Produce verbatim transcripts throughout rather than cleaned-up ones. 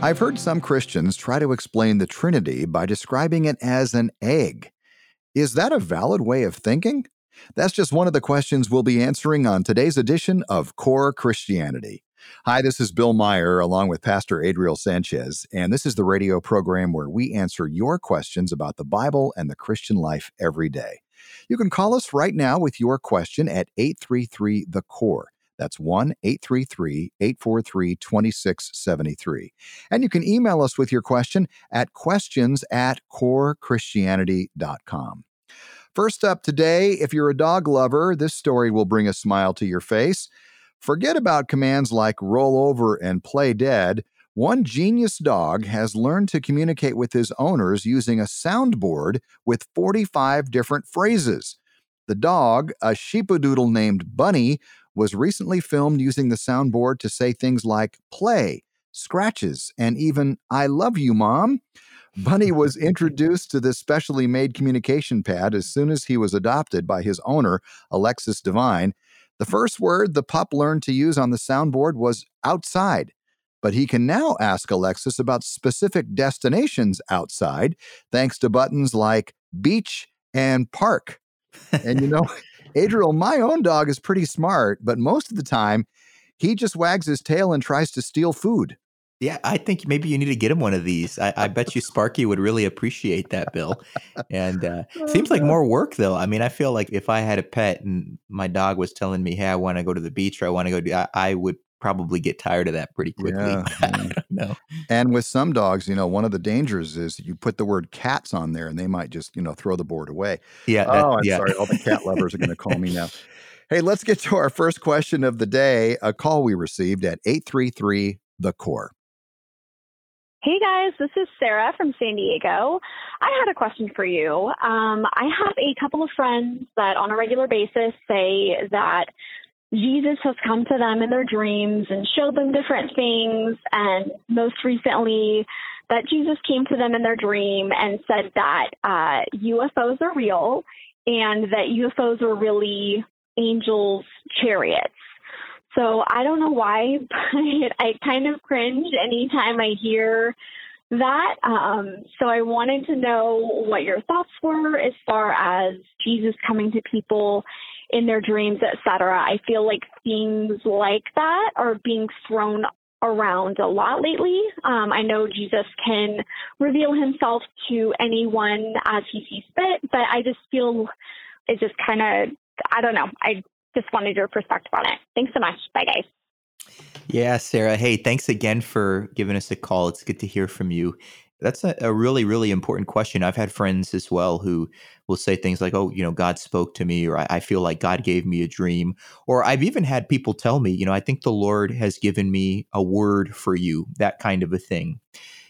I've heard some Christians try to explain the Trinity by describing it as an egg. Is that a valid way of thinking? That's just one of the questions we'll be answering on today's edition of Core Christianity. Hi, this is Bill Meyer along with Pastor Adriel Sanchez, and this is the radio program where we answer your questions about the Bible and the Christian life every day. You can call us right now with your question at eight three three, the core. That's one eight three three, eight four three, two six seven three. And you can email us with your question at questions at core christianity dot com. First up today, if you're a dog lover, this story will bring a smile to your face. Forget about commands like roll over and play dead. One genius dog has learned to communicate with his owners using a soundboard with forty-five different phrases. The dog, a sheepadoodle named Bunny, was recently filmed using the soundboard to say things like play, scratches, and even I love you, Mom. Bunny was introduced to this specially made communication pad as soon as he was adopted by his owner, Alexis Devine. The first word the pup learned to use on the soundboard was outside, but he can now ask Alexis about specific destinations outside thanks to buttons like beach and park. And you know, Adriel, my own dog is pretty smart, but most of the time, he just wags his tail and tries to steal food. Yeah, I think maybe you need to get him one of these. I, I bet you Sparky would really appreciate that, Bill. And uh, seems like more work, though. I mean, I feel like if I had a pet and my dog was telling me, hey, I want to go to the beach or I want to go to, I, I would probably get tired of that pretty quickly. Yeah, I yeah. don't know. And with some dogs, you know, one of the dangers is you put the word cats on there and they might just, you know, throw the board away. Yeah. That, oh, I'm yeah. sorry. All the cat lovers are going to call me now. Hey, let's get to our first question of the day, a call we received at eight three three, the core. Hey guys, this is Sarah from San Diego. I had a question for you. Um, I have a couple of friends that on a regular basis say that Jesus has come to them in their dreams and showed them different things. And most recently, that Jesus came to them in their dream and said that uh, U F Os are real and that U F Os are really angels' chariots. So I don't know why, but I kind of cringe anytime I hear that. Um, so I wanted to know what your thoughts were as far as Jesus coming to people in their dreams, et cetera. I feel like things like that are being thrown around a lot lately. Um, I know Jesus can reveal himself to anyone as he sees fit, but I just feel it's just kind of, I don't know. I just wanted your perspective on it. Thanks so much. Bye, guys. Yeah, Sarah. Hey, thanks again for giving us a call. It's good to hear from you. That's a, a really, really important question. I've had friends as well who will say things like, oh, you know, God spoke to me, or I, I feel like God gave me a dream. Or I've even had people tell me, you know, I think the Lord has given me a word for you, that kind of a thing.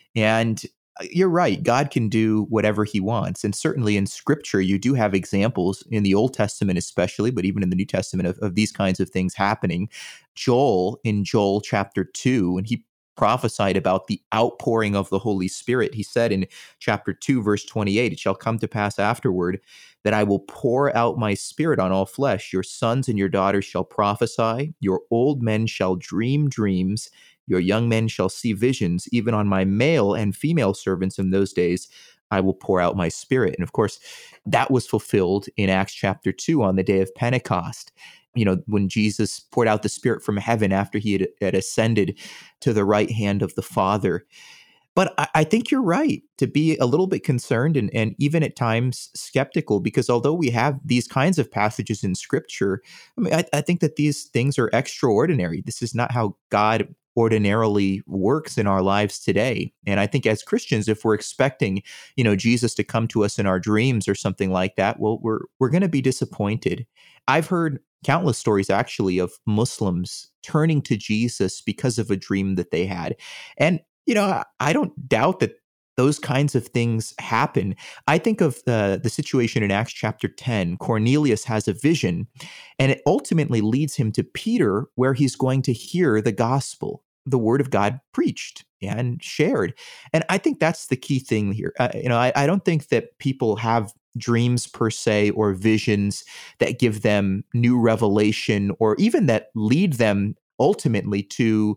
And you're right. God can do whatever he wants. And certainly in scripture, you do have examples in the Old Testament, especially, but even in the New Testament of, of these kinds of things happening. Joel in Joel chapter two, and he prophesied about the outpouring of the Holy Spirit. He said in chapter two, verse twenty-eight, it shall come to pass afterward that I will pour out my spirit on all flesh. Your sons and your daughters shall prophesy. Your old men shall dream dreams. Your young men shall see visions. Even on my male and female servants in those days, I will pour out my spirit. And of course, that was fulfilled in Acts chapter two on the day of Pentecost. You know, when Jesus poured out the Spirit from heaven after he had, had ascended to the right hand of the Father. But I, I think you're right to be a little bit concerned and, and even at times skeptical, because although we have these kinds of passages in Scripture, I mean, I, I think that these things are extraordinary. This is not how God ordinarily works in our lives today. And I think as Christians, if we're expecting, you know, Jesus to come to us in our dreams or something like that, well, we're we're going to be disappointed. I've heard countless stories actually of Muslims turning to Jesus because of a dream that they had. And, you know, I, I don't doubt that those kinds of things happen. I think of the, the situation in Acts chapter ten. Cornelius has a vision, and it ultimately leads him to Peter, where he's going to hear the gospel, the word of God preached and shared. And I think that's the key thing here. Uh, you know, I, I don't think that people have dreams per se or visions that give them new revelation or even that lead them ultimately to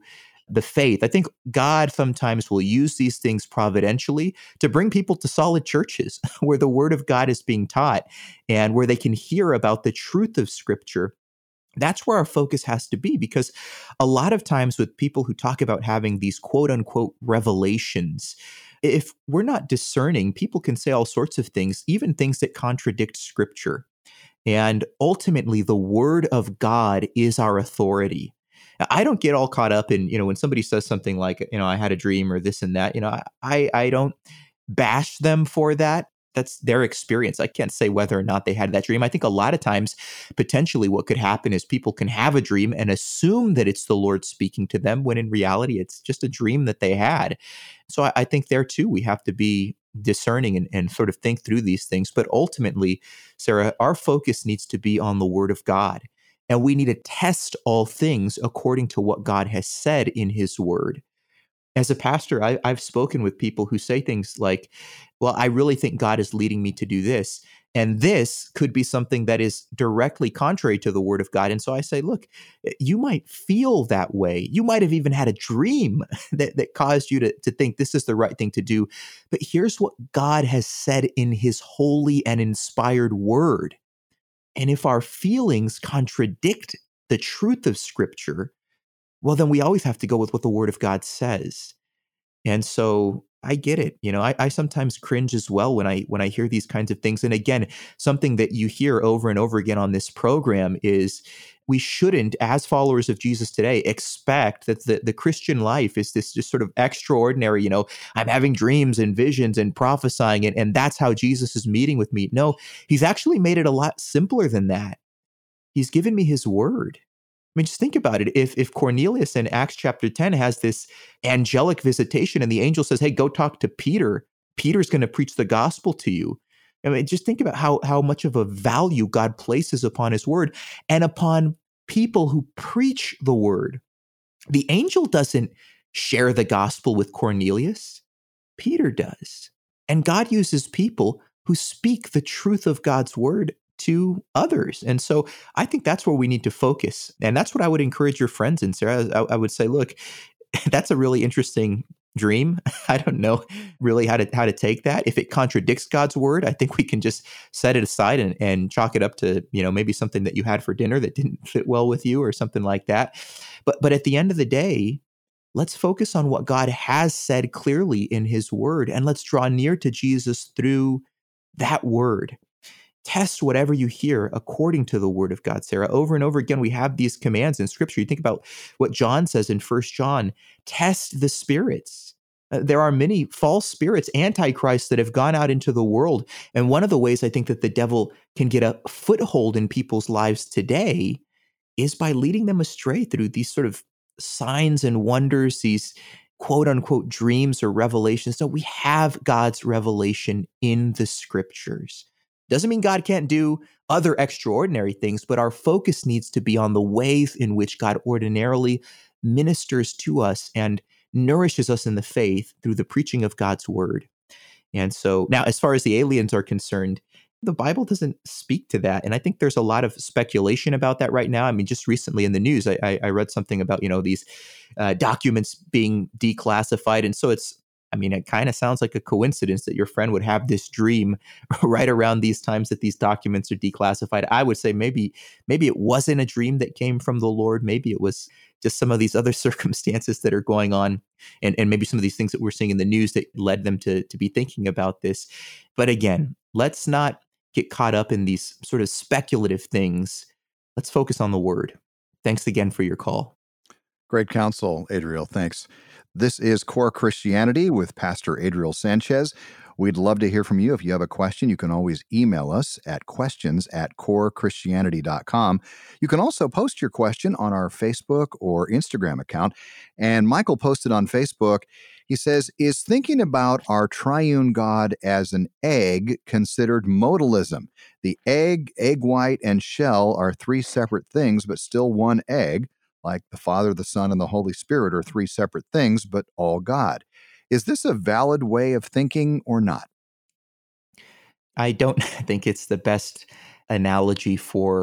the faith. I think God sometimes will use these things providentially to bring people to solid churches where the word of God is being taught and where they can hear about the truth of Scripture. That's where our focus has to be, because a lot of times with people who talk about having these quote unquote revelations, if we're not discerning, people can say all sorts of things, even things that contradict Scripture. And ultimately, the word of God is our authority. I don't get all caught up in, you know, when somebody says something like, you know, I had a dream or this and that, you know, I, I don't bash them for that. That's their experience. I can't say whether or not they had that dream. I think a lot of times, potentially what could happen is people can have a dream and assume that it's the Lord speaking to them, when in reality, it's just a dream that they had. So I, I think there too, we have to be discerning and, and sort of think through these things. But ultimately, Sarah, our focus needs to be on the word of God. And we need to test all things according to what God has said in his word. As a pastor, I, I've spoken with people who say things like, well, I really think God is leading me to do this. And this could be something that is directly contrary to the word of God. And so I say, look, you might feel that way. You might have even had a dream that, that caused you to, to think this is the right thing to do. But here's what God has said in his holy and inspired word. And if our feelings contradict the truth of Scripture, well, then we always have to go with what the word of God says. And so I get it. You know, I, I sometimes cringe as well when I when I hear these kinds of things. And again, something that you hear over and over again on this program is we shouldn't, as followers of Jesus today, expect that the, the Christian life is this just sort of extraordinary, you know, I'm having dreams and visions and prophesying, and, and that's how Jesus is meeting with me. No, he's actually made it a lot simpler than that. He's given me his word. I mean, just think about it. If if Cornelius in Acts chapter ten has this angelic visitation and the angel says, hey, go talk to Peter, Peter's going to preach the gospel to you. I mean, just think about how, how much of a value God places upon his word and upon people who preach the word. The angel doesn't share the gospel with Cornelius. Peter does. And God uses people who speak the truth of God's word to others. And so I think that's where we need to focus. And that's what I would encourage your friends in, Sarah. I, I would say, look, that's a really interesting dream. I don't know really how to how to take that. If it contradicts God's word, I think we can just set it aside and, and chalk it up to, you know, maybe something that you had for dinner that didn't fit well with you or something like that. But but at the end of the day, let's focus on what God has said clearly in his word, and let's draw near to Jesus through that word. Test whatever you hear according to the word of God, Sarah. Over and over again, we have these commands in Scripture. You think about what John says in First John, test the spirits. Uh, there are many false spirits, antichrists, that have gone out into the world. And one of the ways I think that the devil can get a foothold in people's lives today is by leading them astray through these sort of signs and wonders, these quote unquote dreams or revelations. So we have God's revelation in the Scriptures. Doesn't mean God can't do other extraordinary things, but our focus needs to be on the ways in which God ordinarily ministers to us and nourishes us in the faith through the preaching of God's word. And so now, as far as the aliens are concerned, the Bible doesn't speak to that. And I think there's a lot of speculation about that right now. I mean, just recently in the news, I, I, I read something about, you know, these uh, documents being declassified. And so it's, I mean, it kind of sounds like a coincidence that your friend would have this dream right around these times that these documents are declassified. I would say maybe maybe it wasn't a dream that came from the Lord. Maybe it was just some of these other circumstances that are going on, and, and maybe some of these things that we're seeing in the news that led them to, to be thinking about this. But again, let's not get caught up in these sort of speculative things. Let's focus on the word. Thanks again for your call. Great counsel, Adriel. Thanks. This is Core Christianity with Pastor Adriel Sanchez. We'd love to hear from you. If you have a question, you can always email us at questions at core christianity dot com. You can also post your question on our Facebook or Instagram account. And Michael posted on Facebook, he says, is thinking about our triune God as an egg considered modalism? The egg, egg white, and shell are three separate things, but still one egg. Like the Father, the Son, and the Holy Spirit are three separate things, but all God. Is this a valid way of thinking or not? I don't think it's the best analogy for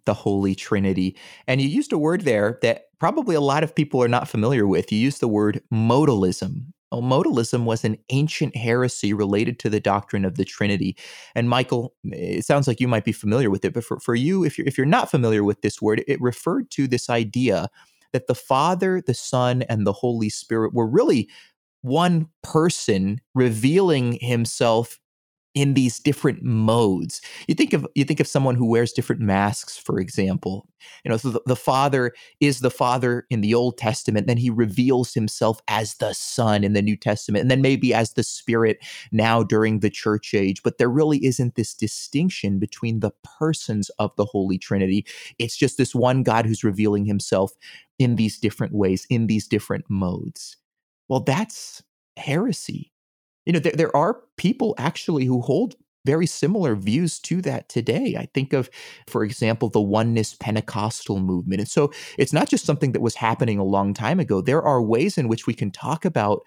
the Holy Trinity. And you used a word there that probably a lot of people are not familiar with. You used the word modalism. Well, modalism was an ancient heresy related to the doctrine of the Trinity. And Michael, it sounds like you might be familiar with it, but for, for you, if you're, if you're not familiar with this word, it referred to this idea that the Father, the Son, and the Holy Spirit were really one person revealing himself in these different modes. You think of you think of someone who wears different masks, for example. You know, so the, the Father is the Father in the Old Testament, then he reveals himself as the Son in the New Testament, and then maybe as the Spirit now during the church age. But there really isn't this distinction between the persons of the Holy Trinity. It's just this one God who's revealing himself in these different ways, in these different modes. Well, that's heresy. You know, there, there are people actually who hold very similar views to that today. I think of, for example, the Oneness Pentecostal movement. And so it's not just something that was happening a long time ago. There are ways in which we can talk about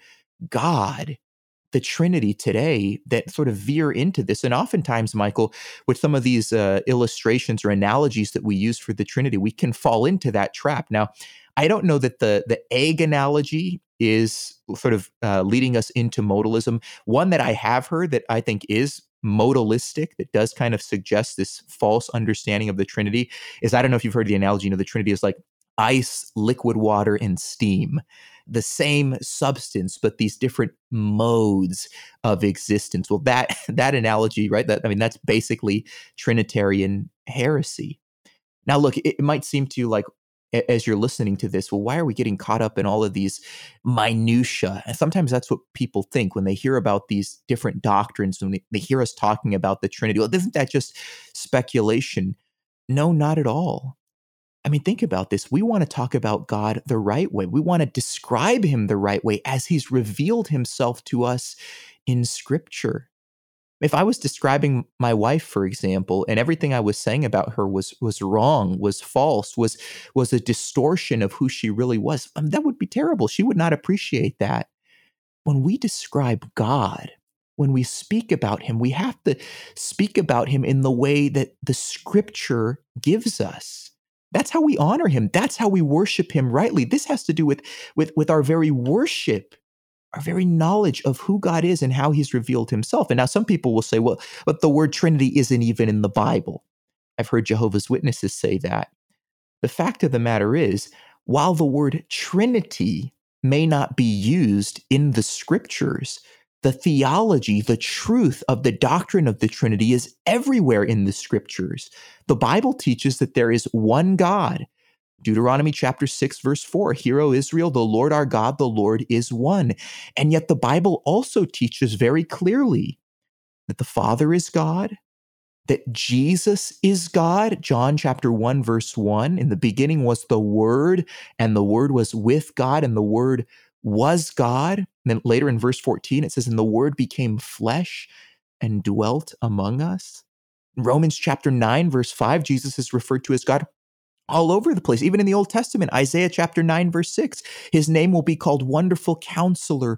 God, the Trinity today, that sort of veer into this. And oftentimes, Michael, with some of these uh, illustrations or analogies that we use for the Trinity, we can fall into that trap. Now, I don't know that the the egg analogy is sort of uh, leading us into modalism. One that I have heard that I think is modalistic, that does kind of suggest this false understanding of the Trinity, is, I don't know if you've heard the analogy, you know, the Trinity is like ice, liquid water, and steam. The same substance, but these different modes of existence. Well, that that analogy, right? That I mean, that's basically Trinitarian heresy. Now, look, it, it might seem to you like, as you're listening to this, well, why are we getting caught up in all of these minutia? And sometimes that's what people think when they hear about these different doctrines, when they, they hear us talking about the Trinity. Well, isn't that just speculation? No, not at all. I mean, think about this. We want to talk about God the right way. We want to describe him the right way as he's revealed himself to us in Scripture. If I was describing my wife, for example, and everything I was saying about her was was wrong, was false, was was a distortion of who she really was, I mean, that would be terrible. She would not appreciate that. When we describe God, when we speak about him, we have to speak about him in the way that the Scripture gives us. That's how we honor him. That's how we worship him rightly. This has to do with, with, with our very worship, our very knowledge of who God is and how he's revealed himself. And now some people will say, well, but the word Trinity isn't even in the Bible. I've heard Jehovah's Witnesses say that. The fact of the matter is, while the word Trinity may not be used in the Scriptures, the theology, the truth of the doctrine of the Trinity is everywhere in the Scriptures. The Bible teaches that there is one God. Deuteronomy chapter six, verse four, Hear, O Israel, the Lord our God, the Lord is one. And yet the Bible also teaches very clearly that the Father is God, that Jesus is God. John chapter one, verse one, in the beginning was the Word, and the Word was with God, and the Word was God. And then later in verse fourteen, it says, and the Word became flesh and dwelt among us. In Romans chapter nine, verse five, Jesus is referred to as God all over the place. Even in the Old Testament, Isaiah chapter nine, verse six, his name will be called Wonderful Counselor,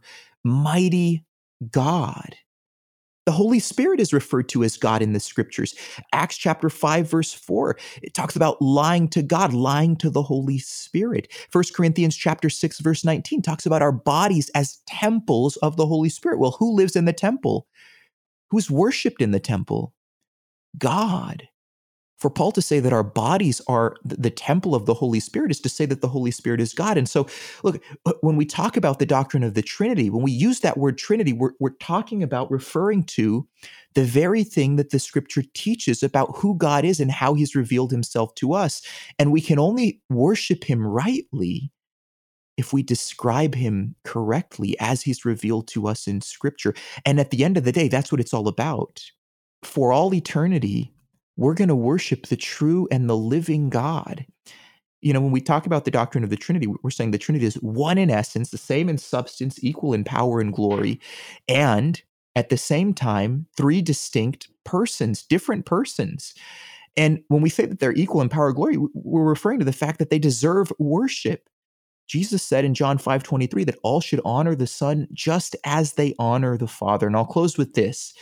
Mighty God. The Holy Spirit is referred to as God in the Scriptures. Acts chapter five, verse four, it talks about lying to God, lying to the Holy Spirit. First Corinthians chapter six, verse nineteen talks about our bodies as temples of the Holy Spirit. Well, who lives in the temple? Who's worshiped in the temple? God. For Paul to say that our bodies are the temple of the Holy Spirit is to say that the Holy Spirit is God. And so, look, when we talk about the doctrine of the Trinity, when we use that word Trinity, we're, we're talking about referring to the very thing that the Scripture teaches about who God is and how he's revealed himself to us. And we can only worship him rightly if we describe him correctly as he's revealed to us in Scripture. And at the end of the day, that's what it's all about. For all eternity, we're going to worship the true and the living God. You know, when we talk about the doctrine of the Trinity, we're saying the Trinity is one in essence, the same in substance, equal in power and glory, and at the same time, three distinct persons, different persons. And when we say that they're equal in power and glory, we're referring to the fact that they deserve worship. Jesus said in John five twenty-three that all should honor the Son just as they honor the Father. And I'll close with this.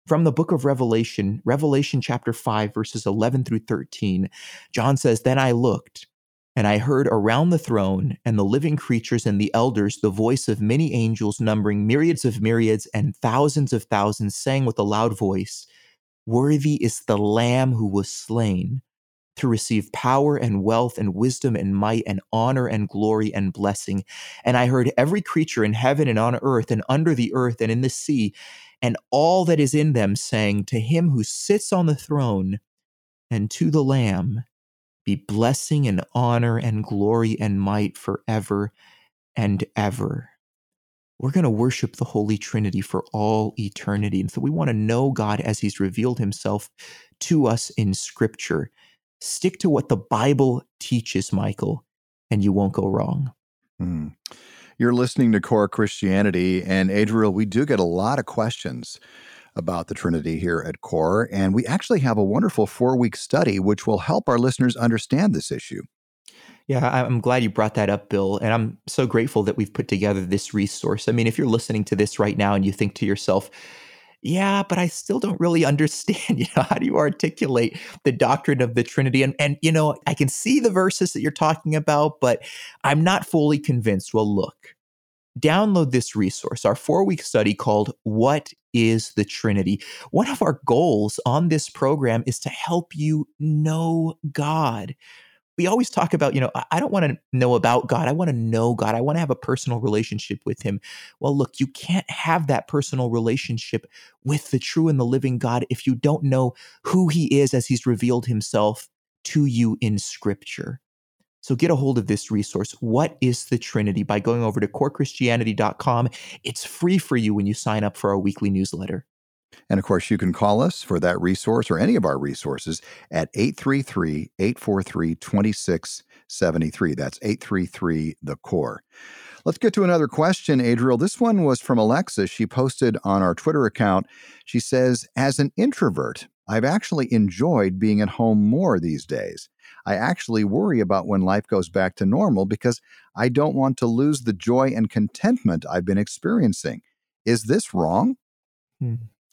From the book of Revelation, Revelation chapter five, verses eleven through thirteen, John says, "Then I looked, and I heard around the throne and the living creatures and the elders the voice of many angels numbering myriads of myriads and thousands of thousands, saying with a loud voice, 'Worthy is the Lamb who was slain to receive power and wealth and wisdom and might and honor and glory and blessing.' And I heard every creature in heaven and on earth and under the earth and in the sea and all that is in them saying, 'To him who sits on the throne and to the Lamb be blessing and honor and glory and might forever and ever.'" We're going to worship the Holy Trinity for all eternity. And so we want to know God as he's revealed himself to us in Scripture. Stick to what the Bible teaches, Michael, and you won't go wrong. Hmm. You're listening to Core Christianity, and Adriel, we do get a lot of questions about the Trinity here at Core, and we actually have a wonderful four-week study which will help our listeners understand this issue. Yeah, I'm glad you brought that up, Bill, and I'm so grateful that we've put together this resource. I mean, if you're listening to this right now and you think to yourself, yeah, but I still don't really understand, you know, how do you articulate the doctrine of the Trinity? And, and, you know, I can see the verses that you're talking about, but I'm not fully convinced. Well, look, download this resource, our four-week study called What is the Trinity? One of our goals on this program is to help you know God. We always talk about, you know, I don't want to know about God. I want to know God. I want to have a personal relationship with him. Well, look, you can't have that personal relationship with the true and the living God if you don't know who he is as he's revealed himself to you in Scripture. So get a hold of this resource, What is the Trinity, by going over to core christianity dot com. It's free for you when you sign up for our weekly newsletter. And of course, you can call us for that resource or any of our resources at eight three three, eight four three, two six seven three. That's eight three three, the core. Let's get to another question, Adriel. This one was from Alexa. She posted on our Twitter account. She says, "As an introvert, I've actually enjoyed being at home more these days. I actually worry about when life goes back to normal because I don't want to lose the joy and contentment I've been experiencing. Is this wrong?" Hmm.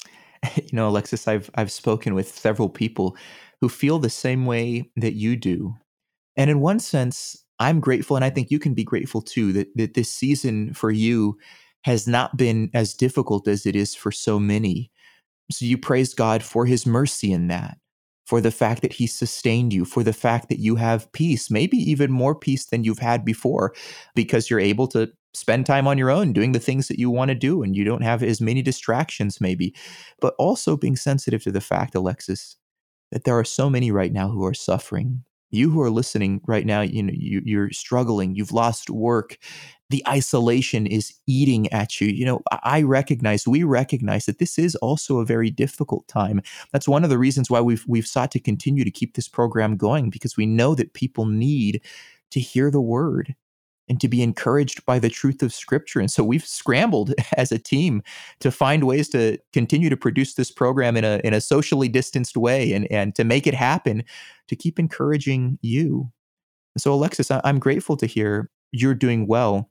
You know, Alexis, I've I've spoken with several people who feel the same way that you do. And in one sense, I'm grateful, and I think you can be grateful too, that, that this season for you has not been as difficult as it is for so many. So you praise God for his mercy in that, for the fact that he sustained you, for the fact that you have peace, maybe even more peace than you've had before, because you're able to spend time on your own doing the things that you want to do, and you don't have as many distractions maybe. But also being sensitive to the fact, Alexis, that there are so many right now who are suffering. You who are listening right now, you know, you, you're struggling, you've lost work. The isolation is eating at you. You know, I recognize, we recognize that this is also a very difficult time. That's one of the reasons why we've we've sought to continue to keep this program going, because we know that people need to hear the word and to be encouraged by the truth of Scripture. And so we've scrambled as a team to find ways to continue to produce this program in a in a socially distanced way, and, and to make it happen, to keep encouraging you. So Alexis, I'm grateful to hear you're doing well.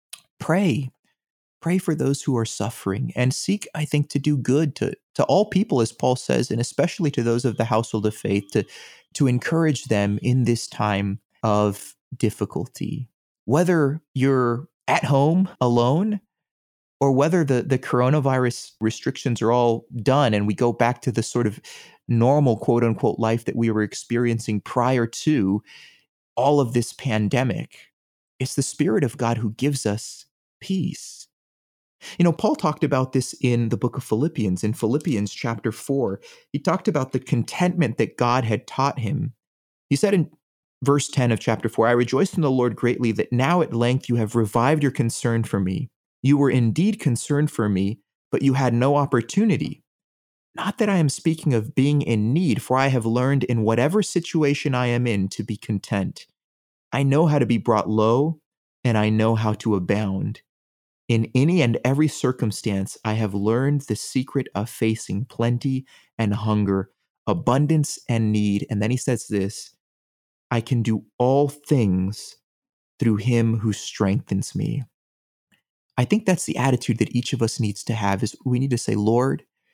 Pray. Pray for those who are suffering, and seek, I think, to do good to, to all people, as Paul says, and especially to those of the household of faith, to, to encourage them in this time of difficulty. Whether you're at home alone, or whether the, the coronavirus restrictions are all done and we go back to the sort of normal, quote unquote, life that we were experiencing prior to all of this pandemic, it's the Spirit of God who gives us peace. You know, Paul talked about this in the book of Philippians. In Philippians chapter four, he talked about the contentment that God had taught him. He said in verse ten of chapter four, "I rejoice in the Lord greatly that now at length you have revived your concern for me. You were indeed concerned for me, but you had no opportunity. Not that I am speaking of being in need, for I have learned in whatever situation I am in to be content. I know how to be brought low, and I know how to abound. In any and every circumstance, I have learned the secret of facing plenty and hunger, abundance and need." And then he says this, "I can do all things through him who strengthens me." I think that's the attitude that each of us needs to have, is we need to say, Lord,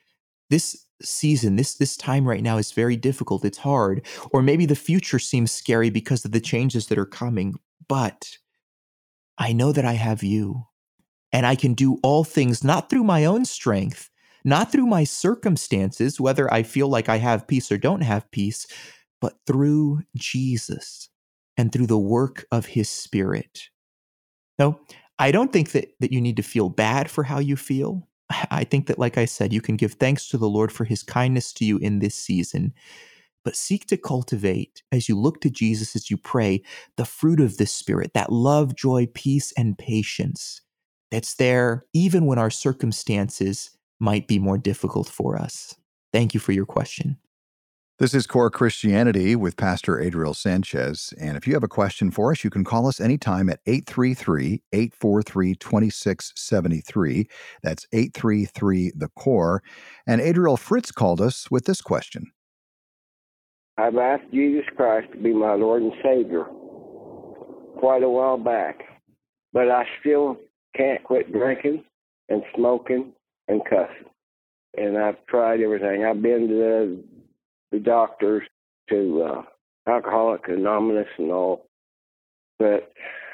this season, this this time right now is very difficult. It's hard. Or maybe the future seems scary because of the changes that are coming. But I know that I have you, and I can do all things not through my own strength, not through my circumstances, whether I feel like I have peace or don't have peace, but through Jesus and through the work of his Spirit. No, I don't think that, that you need to feel bad for how you feel. I think that, like I said, you can give thanks to the Lord for his kindness to you in this season, but seek to cultivate, as you look to Jesus, as you pray, the fruit of the Spirit, that love, joy, peace, and patience that's there even when our circumstances might be more difficult for us. Thank you for your question. This is Core Christianity with Pastor Adriel Sanchez. And if you have a question for us, you can call us anytime at eight three three, eight four three, two six seven three. That's eight three three, the core. And Adriel Fritz called us with this question. I've asked Jesus Christ to be my Lord and Savior quite a while back, but I still can't quit drinking and smoking and cussing. And I've tried everything. I've been to the the doctors, to uh, Alcoholics Anonymous and all. But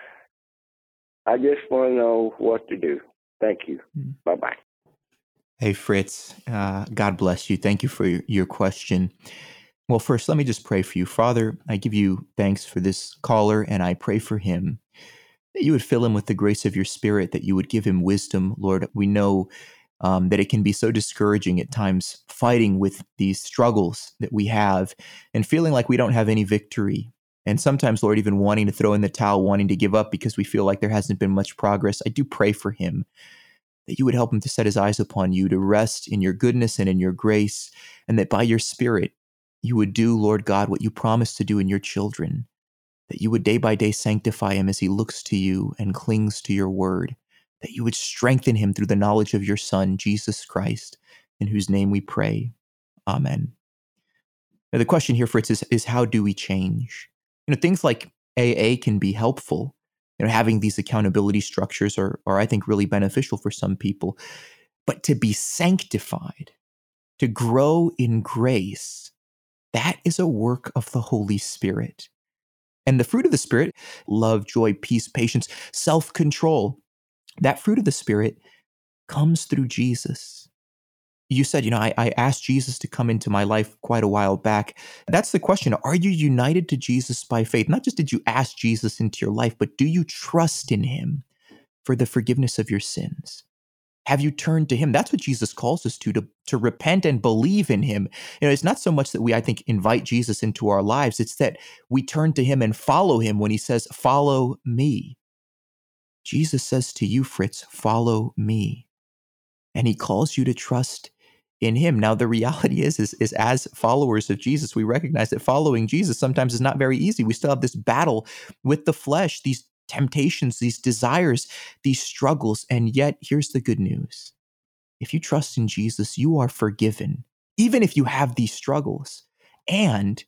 I just want to know what to do. Thank you. Mm-hmm. Bye-bye. Hey, Fritz. Uh, God bless you. Thank you for your, your question. Well, first, let me just pray for you. Father, I give you thanks for this caller, and I pray for him, that you would fill him with the grace of your Spirit, that you would give him wisdom. Lord, we know Um, that it can be so discouraging at times, fighting with these struggles that we have and feeling like we don't have any victory. And sometimes, Lord, even wanting to throw in the towel, wanting to give up because we feel like there hasn't been much progress. I do pray for him that you would help him to set his eyes upon you, to rest in your goodness and in your grace, and that by your Spirit, you would do, Lord God, what you promised to do in your children, that you would day by day sanctify him as he looks to you and clings to your word, that you would strengthen him through the knowledge of your Son, Jesus Christ, in whose name we pray. Amen. Now, the question here, Fritz, is, is how do we change? You know, things like A A can be helpful. You know, having these accountability structures are, are, I think, really beneficial for some people. But to be sanctified, to grow in grace, that is a work of the Holy Spirit. And the fruit of the Spirit, love, joy, peace, patience, self-control, that fruit of the Spirit comes through Jesus. You said, you know, I, I asked Jesus to come into my life quite a while back. That's the question. Are you united to Jesus by faith? Not just did you ask Jesus into your life, but do you trust in him for the forgiveness of your sins? Have you turned to him? That's what Jesus calls us to, to, to repent and believe in him. You know, it's not so much that we, I think, invite Jesus into our lives. It's that we turn to him and follow him when he says, follow me. Jesus says to you, Fritz, follow me. And he calls you to trust in him. Now, the reality is, is, is as followers of Jesus, we recognize that following Jesus sometimes is not very easy. We still have this battle with the flesh, these temptations, these desires, these struggles. And yet, here's the good news. If you trust in Jesus, you are forgiven, even if you have these struggles. And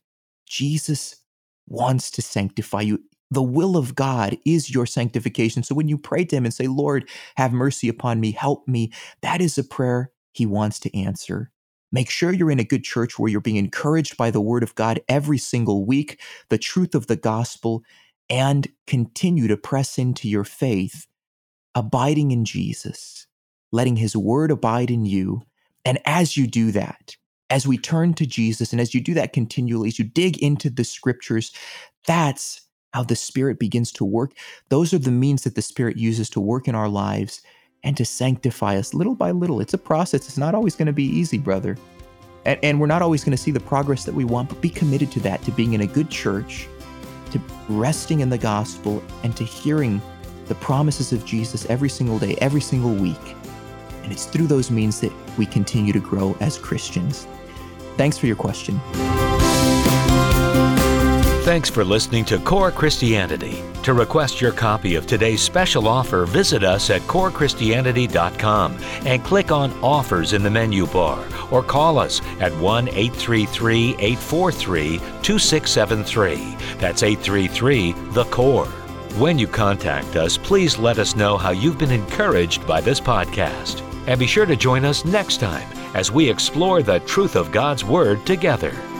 Jesus wants to sanctify you. The will of God is your sanctification. So when you pray to him and say, Lord, have mercy upon me, help me, that is a prayer he wants to answer. Make sure you're in a good church where you're being encouraged by the word of God every single week, the truth of the gospel, and continue to press into your faith, abiding in Jesus, letting his word abide in you. And as you do that, as we turn to Jesus, and as you do that continually, as you dig into the scriptures, that's how the Spirit begins to work. Those are the means that the Spirit uses to work in our lives and to sanctify us little by little. It's a process. It's not always going to be easy, brother. And, and we're not always going to see the progress that we want, but be committed to that, to being in a good church, to resting in the gospel, and to hearing the promises of Jesus every single day, every single week. And it's through those means that we continue to grow as Christians. Thanks for your question. Thanks for listening to Core Christianity. To request your copy of today's special offer, visit us at core christianity dot com and click on Offers in the menu bar, or call us at one eight three three, eight four three, two six seven three. That's eight three three, the core. When you contact us, please let us know how you've been encouraged by this podcast. And be sure to join us next time as we explore the truth of God's Word together.